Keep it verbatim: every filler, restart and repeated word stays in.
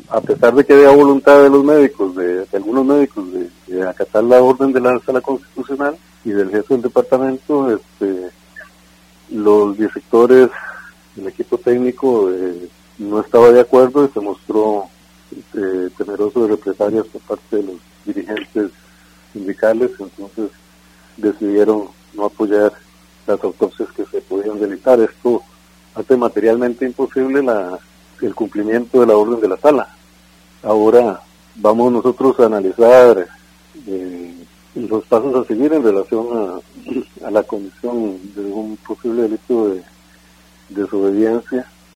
a pesar de que había voluntad de los médicos, de, de algunos médicos, de, de acatar la orden de la Sala Constitucional y del jefe del departamento, este, los directores, el equipo técnico eh, no estaba de acuerdo y se mostró eh, temeroso de represalias por parte de los dirigentes sindicales, entonces decidieron no apoyar las autopsias que se podían delitar. Esto hace materialmente imposible la, el cumplimiento de la orden de la sala. Ahora vamos nosotros a analizar eh, los pasos a seguir en relación a, a la comisión de un posible delito de desobediencia